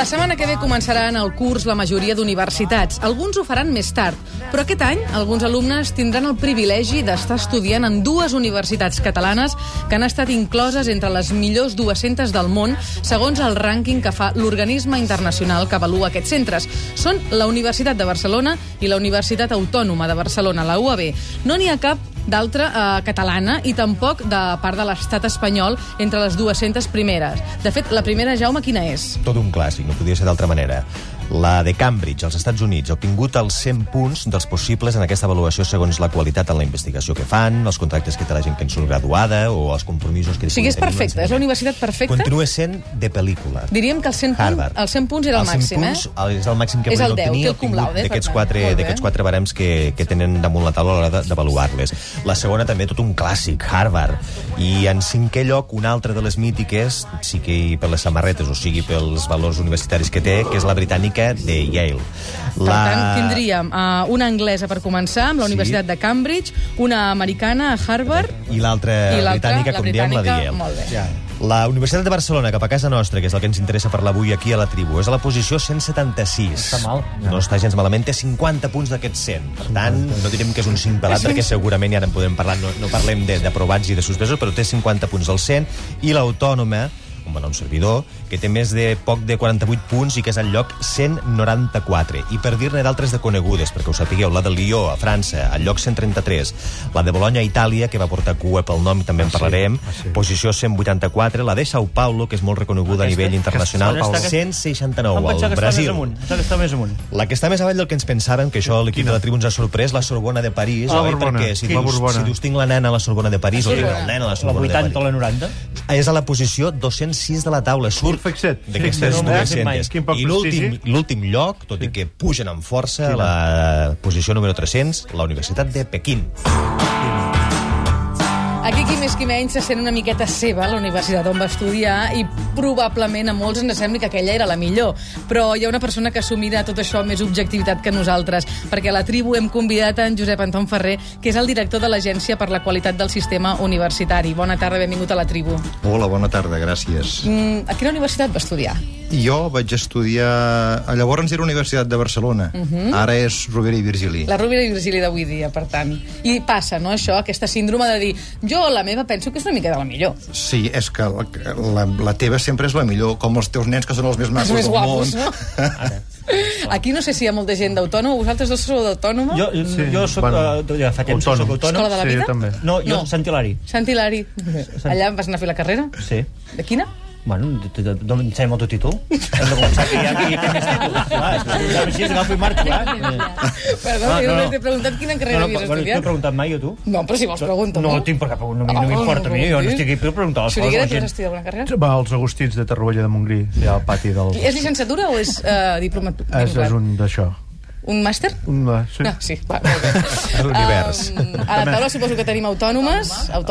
La setmana que ve començaran el curs la majoria d'universitats. Alguns ho faran més tard, però aquest any alguns alumnes tindran el privilegi d'estar estudiant en dues universitats catalanes que han estat incloses entre les millors 200 del món, segons el rànquing que fa l'organisme internacional que avalua aquests centres. Són la Universitat de Barcelona i la Universitat Autònoma de Barcelona, la UAB. No n'hi ha cap d'altra catalana i tampoc de part de l'estat espanyol entre les 200 primeres. De fet, la primera, Jaume, quina és? Tot un clàssic, no podia ser d'altra manera. La de Cambridge, als Estats Units, ha obtingut els 100 punts dels possibles en aquesta avaluació segons la qualitat en la investigació que fan, els contractes que té la gent que en surt graduada o els compromisos que... O sigui, és perfecta, és la universitat perfecta? Continua sent de pel·lícula. Diríem que els 100 punts era el màxim, eh? És el màxim que podien obtenir d'aquests quatre barems que tenen damunt la taula a l'hora d'avaluar-les. La segona també, tot un clàssic, Harvard. I en cinquè lloc, una altra de les mítiques, sigui per les samarretes o sigui pels valors universitaris que té, que és la britànica de Yale. Per tant, tindríem una anglesa per començar, amb la Universitat de Cambridge, una americana a Harvard... I l'altra britànica, com diem, la de Yale. Molt bé. La Universitat de Barcelona, cap a casa nostra, que és el que ens interessa parlar avui aquí a la tribu, és a la posició 176. Està mal. No està gens malament, té 50 punts d'aquests 100. Per tant, no direm que és un 5 pelat, perquè segurament ja en podem parlar, no parlem d'aprovats i de suspesos, però té 50 punts del 100, i l'Autònoma, un servidor, que té més de poc de 48 punts i que és al lloc 194. I per dir-ne d'altres de conegudes, perquè ho sapigueu, la de Lió, a França, al lloc 133, la de Bologna, a Itàlia, que va portar cua pel nom i també en parlarem, posició 184, la de Sao Paulo, que és molt reconeguda a nivell internacional, 169, al Brasil. La que està més avall del que ens pensàvem, que això l'equip de la tribu ens ha sorprès, la Sorbona de París, perquè si dius tinc la nena a la Sorbona de París o tinc el nen a la Sorbona de París. La 80 o la 90? És a la posició 206 de la taula, surt d'aquestes 200. I l'últim lloc, tot i que pugen amb força, la posició número 300, la Universitat de Pequín. Aquí, qui més qui menys, se sent una miqueta seva, la universitat on va estudiar, i probablement a molts ens sembla que aquella era la millor. Però hi ha una persona que assumirà tot això amb més objectivitat que nosaltres, perquè a la tribu hem convidat en Josep Anton Ferrer, que és el director de l'Agència per la Qualitat del Sistema Universitari. Bona tarda, benvingut a la tribu. Hola, bona tarda, gràcies. A quina universitat va estudiar? Jo vaig estudiar... Llavors era Universitat de Barcelona. Ara és Rovira i Virgili. La Rovira i Virgili d'avui dia, per tant. I passa, no, això, aquesta síndrome de dir jo, la meva, penso que és una mica de la millor. Sí, és que la teva sempre és la millor, com els teus nens, que són els més macos del món. No? Aquí no sé si hi ha molta gent d'Autònoma. Vosaltres dos sou d'Autònoma? Jo soc, ja fa temps que soc autònom. Escola de la vida? També. No, jo, Sant Hilari. Sant Hilari. Allà vas anar a fer la carrera? Sí. De quina? Bueno, no ensenyem el teu títol. Hem de començar que hi ha més títols. Clar, és que així agafo i marco, Perdó, jo no t'he preguntat quina carrera havies estudiat. T'he preguntat mai, o tu? No, però si vols pregunta. No tinc per cap, no m'importa a mi, jo no estic aquí per preguntar les coses. Xuriguera, tu has estudiat alguna carrera? Va als Agustins de Torroella de Montgrí, allà al pati del... És llicenciatura o és diplomat? És un d'això. Un màster? Sí. No, sí, va, molt bé. L'univers. A la taula suposo que tenim autònomes.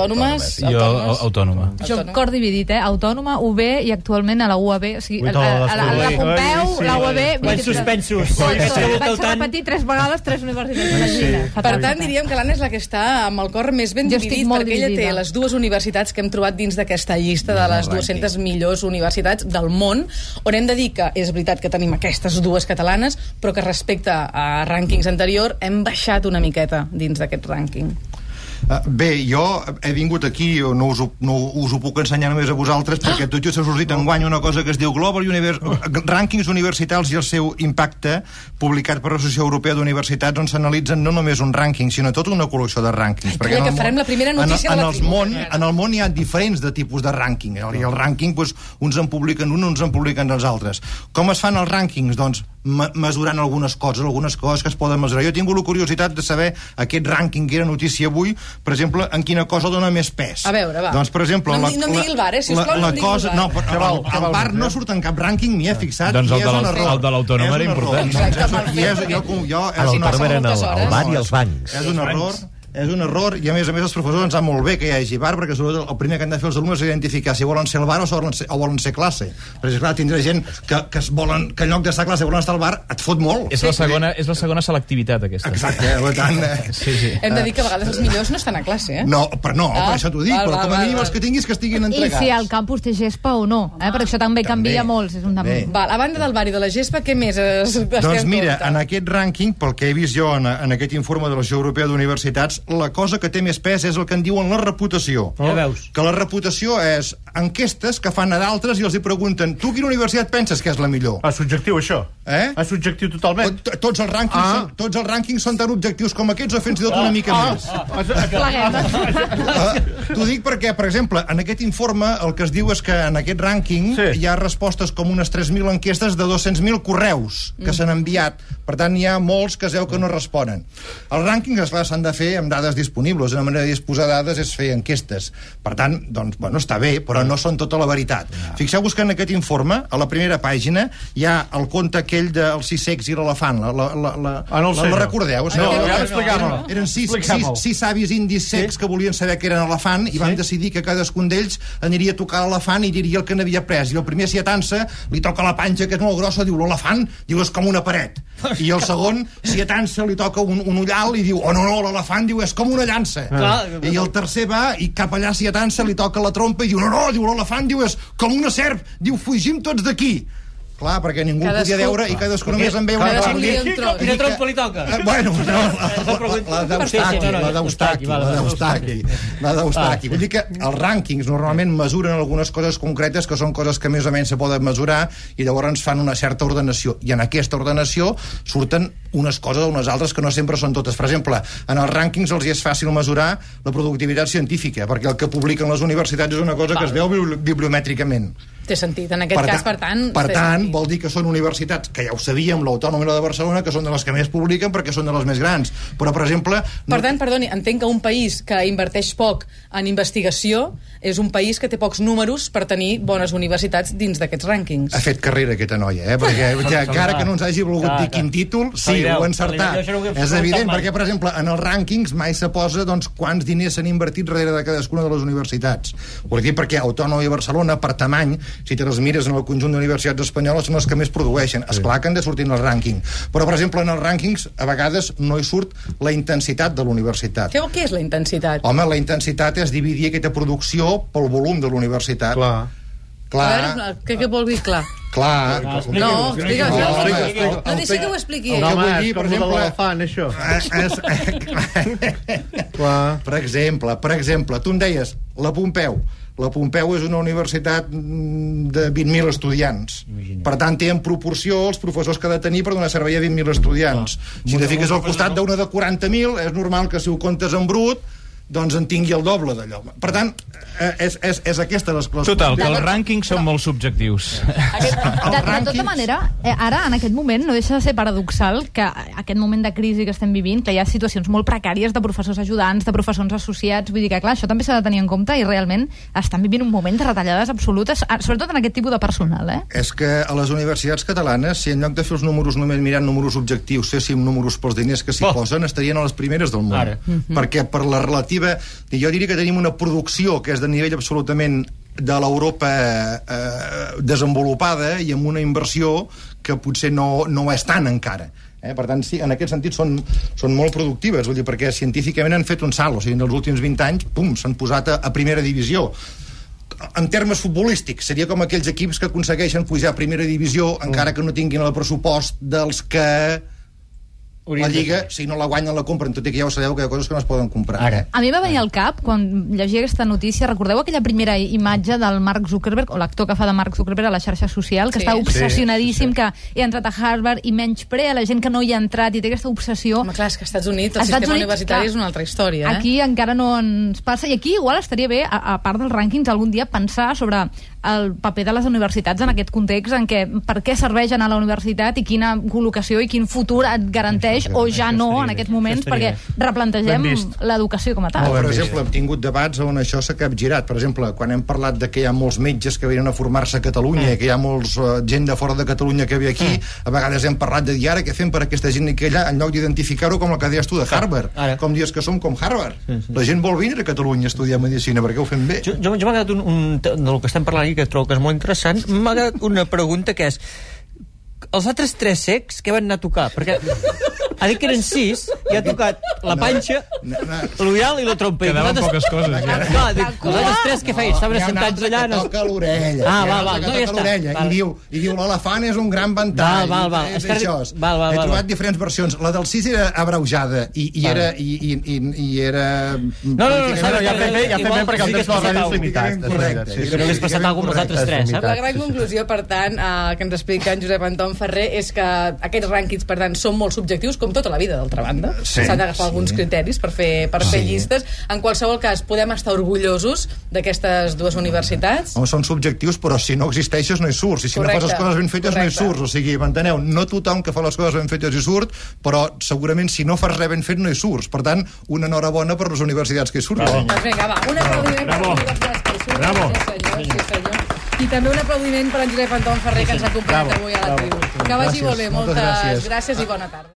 Jo, autònoma. Jo cor dividit, Autònoma, UB i actualment a la UAB. O sigui, a la Pompeu, la UAB... Quants suspensos. Vaig repetir 3 vegades 3 universitats. Per tant, diríem que l'Anna és la que està amb el cor més ben dividit, perquè ella té les dues universitats que hem trobat dins d'aquesta llista de les 200 millors universitats del món, on hem de dir que és veritat que tenim aquestes dues catalanes, però que respecte a rànquings anterior hem baixat una miqueta dins d'aquest rànquing. Bé, jo he vingut aquí, no us ho puc ensenyar només a vosaltres, perquè tot just ha sortit enguany una cosa que es diu Global Rànquings Universitals i el seu impacte, publicat per l'Associació Europea d'Universitats, on s'analitzen no només un rànquing, sinó tota una col·lecció de rànquings. Creia que farem la primera notícia de la tribu. En el món hi ha diferents de tipus de rànquing, i el rànquing, uns en publiquen uns en publiquen els altres. Com es fan els rànquings? Doncs mesurant algunes coses que es poden mesurar. Jo he tingut la curiositat de saber aquest rànquing que era notícia avui, per exemple, en quina cosa dona més pes. A veure, va. Doncs, per exemple... No em digui el bar, sisplau, no em digui el bar. No, el bar no surt en cap rànquing, m'hi he fixat, doncs i és un error. El de l'Autònoma era important. El bar i els bancs. És un error. és un error, i a més els professors ens sap molt bé que hi hagi bar, perquè sobretot el primer que han de fer els alumnes és identificar si volen ser el bar o volen ser classe. Perquè, esclar, tindrà gent que en lloc d'estar a classe volen estar al bar, et fot molt. És la segona selectivitat, aquesta. Exacte, per tant... Hem de dir que a vegades els millors no estan a classe, No, per això t'ho dic, però com a mínim els que tinguis que estiguin entregats. I si al campus té gespa o no, perquè això també canvia molt. A banda del bar i de la gespa, què més Doncs mira, en aquest rànquing, pel que he vist jo en aquest informe de l'Associació Europea d'Universitats, la cosa que té més pes és el que en diuen la reputació. Ja veus. Que la reputació és enquestes que fan a d'altres i els hi pregunten, tu quina universitat penses que és la millor? Subjectiu, això. És subjectiu totalment. Tots els rànquings són tan objectius com aquests o fins i tot una mica més. T'ho dic perquè, per exemple, en aquest informe el que es diu és que en aquest rànquing hi ha respostes com unes 3.000 enquestes de 200.000 correus que s'han enviat. Per tant, hi ha molts que es veu que no responen. Els rànquings, esclar, s'han de fer amb dades disponibles. Una manera de disposar de dades és fer enquestes. Per tant, doncs, bueno, està bé, però no són tota la veritat. Fixeu-vos que en aquest informe, a la primera pàgina, hi ha el conte aquell dels 6 cecs i l'elefant. La recordeu? Eren 6 savis indis cecs que volien saber que eren elefant i van decidir que cadascun d'ells aniria a tocar l'elefant i diria el que n'havia pres. I el primer, si atansa, li toca la panxa, que és molt grossa, diu l'elefant, diu és com una paret. I el segon, si atansa, li toca un ullal i diu, oh no, l'elefant, diu és com una llança. I el tercer va i cap allà, si atansa, li toca la trompa i diu, no, diu l'elefant, diu és com una serp, diu fugim tots d'aquí. Clar, perquè ningú podia veure i cadascú només en veu una part. Quina trompa li toca? Bueno, la d'Eustaqui. Vull dir que els rànquings normalment mesuren algunes coses concretes que són coses que més o menys se poden mesurar i llavors fan una certa ordenació. I en aquesta ordenació surten unes coses o unes altres que no sempre són totes. Per exemple, en els rànquings els és fàcil mesurar la productivitat científica, perquè el que publiquen les universitats és una cosa que es veu bibliomètricament. Té sentit, en aquest cas, per tant... Per tant, vol dir que són universitats, que ja ho sabíem, l'Autònoma i la de Barcelona, que són de les que més publiquen perquè són de les més grans. Però, per exemple... Per tant, perdoni, entenc que un país que inverteix poc en investigació és un país que té pocs números per tenir bones universitats dins d'aquests rànquings. Ha fet carrera aquesta noia, perquè encara que no ens hagi volgut dir quin títol, sí, ho ha encertat. És evident, perquè, per exemple, en els rànquings mai se posa quants diners s'han invertit darrere de cadascuna de les universitats. Vull dir, perquè Autònoma i Barcelona, per tamany, si te les mires en el conjunt d'universitats espanyoles, són les que més produeixen. Esclar que han de sortir en el rànquing. Però, per exemple, en els rànquings, a vegades no hi surt la intensitat de l'universitat. Què és la intensitat? Home, la intensitat és dividir aquesta producció pel volum de l'universitat. Clar. A veure, què vol dir clar? Clar. No, explica. No deixi que ho expliqui ell. No, home, és com de l'elefant, això. Per exemple, tu em deies, la Pompeu. La Pompeu és una universitat de 20.000 estudiants. Per tant, té en proporció els professors que ha de tenir per donar servei a 20.000 estudiants. Si te fiques al costat d'una de 40.000, és normal que si ho comptes en brut, doncs en tingui el doble d'allò. Per tant, és aquesta les coses. Total, que els rànquings són molt subjectius. De tota manera, ara, en aquest moment, no deixa de ser paradoxal que aquest moment de crisi que estem vivint, que hi ha situacions molt precàries de professors ajudants, de professors associats, vull dir que, clar, això també s'ha de tenir en compte i realment estan vivint un moment de retallades absolutes, sobretot en aquest tipus de personal, És que a les universitats catalanes, si en lloc de fer els números només mirant números objectius, féssim números pels diners que s'hi posen, estarien a les primeres del món. Perquè per la relativa... Jo diria que tenim una producció que és de nivell absolutament de l'Europa desenvolupada i amb una inversió que potser no és tant encara. Per tant, sí, en aquest sentit són molt productives, vull dir, perquè científicament han fet un salt, o sigui, en els últims 20 anys, s'han posat a primera divisió. En termes futbolístics, seria com aquells equips que aconsegueixen pujar a primera divisió encara que no tinguin el pressupost dels que... La Lliga, si no la guanyen, la compren, tot i que ja ho sabeu que hi ha coses que no es poden comprar. A mi va venir al cap, quan llegia aquesta notícia, recordeu aquella primera imatge del Mark Zuckerberg, o l'actor que fa de Mark Zuckerberg a la xarxa social, que està obsessionadíssim, que he entrat a Harvard i menysprea la gent que no hi ha entrat i té aquesta obsessió. Home, clar, és que als Estats Units el sistema universitari és una altra història. Aquí encara no ens passa, i aquí igual estaria bé, a part dels rànquings, algun dia pensar sobre el paper de les universitats en aquest context, en què per què serveix anar a la universitat i quina col·locació i quin futur et garanteix existeix, o ja no en aquests moments, perquè replantegem l'educació com a tal. Per exemple, hem tingut debats on això s'ha capgirat. Per exemple, quan hem parlat de que hi ha molts metges que venen a formar-se a Catalunya, que hi ha molts gent de fora de Catalunya que ve aquí, a vegades hem parlat de dir ara què fem per aquesta gent que allà, en lloc d'identificar-ho com el que deies tu de Harvard, com dius que som com Harvard. La gent vol venir a Catalunya a estudiar medicina perquè ho fem bé. Jo m'ha quedat del que estem parlant aquí, que trobo que és molt interessant, m'ha quedat una pregunta que és: els altres 3 cecs què van anar a tocar? Perquè ha dit que eren 6 i ha tocat la panxa, l'ullal i la trompa. Quedaven poques coses, ja. No, els altres 3 què feien? Estaven assentats allà... Que toca l'orella. Val, no, ja està. I diu l'elefant és un gran ventall. Val. He trobat diferents versions. La del 6 era abreujada i era... No, ja fem bé perquè el temps de la ràdio és limitat. Correcte. Que no hagués passat alguna cosa amb els altres 3. La gran conclusió, per tant, que ens explica en Josep Anton Ferrer és que aquests rànquings, per tant, són molt subjectius, com tota la vida, d'altra banda. S'han d'agafar alguns criteris per fer llistes. En qualsevol cas, podem estar orgullosos d'aquestes 2 universitats? Són subjectius, però si no existeixes no hi surts. I si no fas les coses ben fetes no hi surts. O sigui, m'enteneu? No tothom que fa les coses ben fetes hi surt, però segurament si no fas res ben fet no hi surts. Per tant, una enhorabona per les universitats que hi surten. Doncs vinga, va, un aplaudiment per les universitats que hi surten. Bravo. Sí, senyor. I també un aplaudiment per en Josep Anton Ferrer, que ens ha acompanyat avui a la tribu. Que vagi molt bé, moltes gràcies i bona tarda.